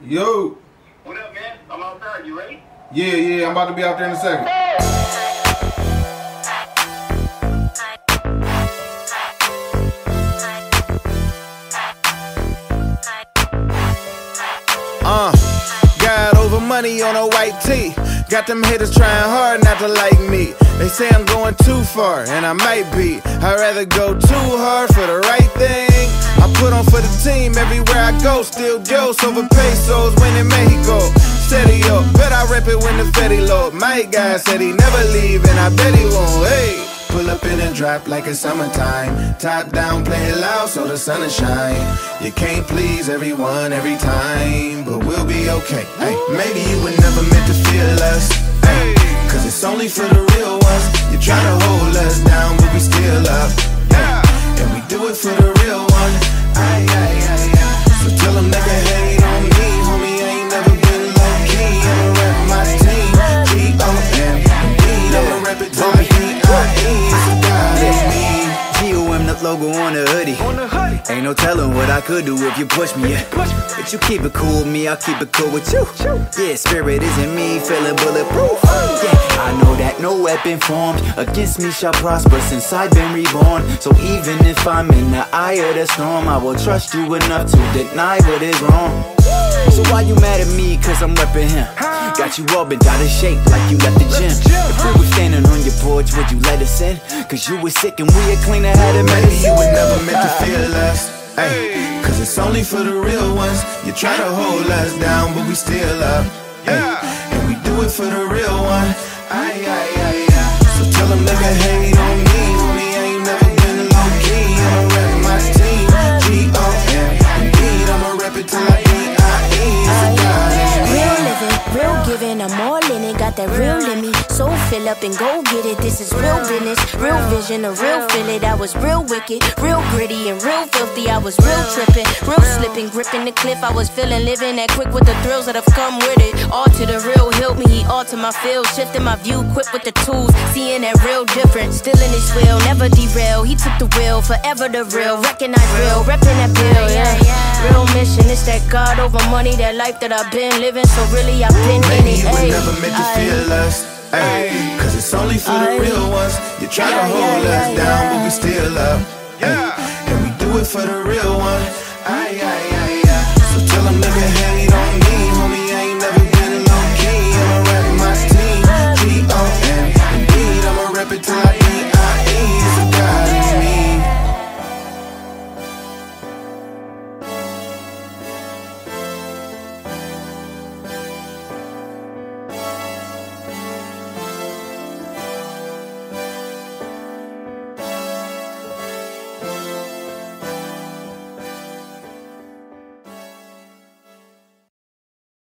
Yo. What up, man? I'm outside. You ready? Yeah, I'm about to be out there in a second. Got over money on a white tee. Got them haters trying hard not to like me. They say I'm going too far, and I might be. I'd rather go too hard for the right thing. I put on for the team everywhere I go. Still Dios over pesos, winning Mexico. Steady up, bet I rep it when the Fetty low. My guy said he never leave, and I bet he won't. Hey, pull up in and drop like it's summertime. Top down, play it loud so the sun will shine. You can't please everyone every time, but we'll be okay. Hey, maybe you were never meant to feel us. Hey, cause it's only for the real ones. You try to hold us down, but we still up. Hey, and we do it for the real one. Aye, aye, aye, aye. So tell them they can hate on me, homie. I ain't never been low key. I'ma rap my team. G-O-M, indeed. I'ma rap it till I D-I-E. So God in me. G-O-M, the logo on the hoodie. Ain't no telling what I could do if you push me, yeah. But you keep it cool with me, I'll keep it cool with you. Yeah, spirit isn't me, feeling bulletproof. Yeah, I know that no weapon formed against me shall prosper since I've been reborn. So even if I'm in the eye of the storm, I will trust you enough to deny what is wrong. So why you mad at me, cause I'm reppin' him? Got you all bent out of shape like you left the gym. If we were standing on your porch, would you let us in? Cause you was sick and we had clean and had a Maybe you medicine. were never meant to feel us. Ay, cause it's only for the real ones. You try to hold us down, but we still up. Ay, and we do it for the real one. Ay, ay, ay, ay. So tell them they can hate on me, homie. I ain't never been low key. I'ma rap my team. G-O-M, indeed. I'ma rap it till I D-I-E. So God in me. Real living, real giving, I'm all in it. Got that real in me, so fill up and go get it. This is real business, real vision, a real feel it. I was real wicked, real gritty and real filthy. I was real tripping, real slipping, gripping the cliff. I was feeling, living that quick with the thrills that have come with it. All to the real, helped me, he altered my feel, shifting my view, quick with the tools, seeing that real difference. Still in his wheel, never derail. He took the wheel, forever the real. Recognize real, repping that pill, yeah. Real mission, it's that God over money, that life that I've been living. So really, I've been in Maybe it. you were Ay, never meant to feel us. Ay, cause it's only for the real ones. You try to hold us down, but we still up. Ay, and we do it for the real one. Ay, ay,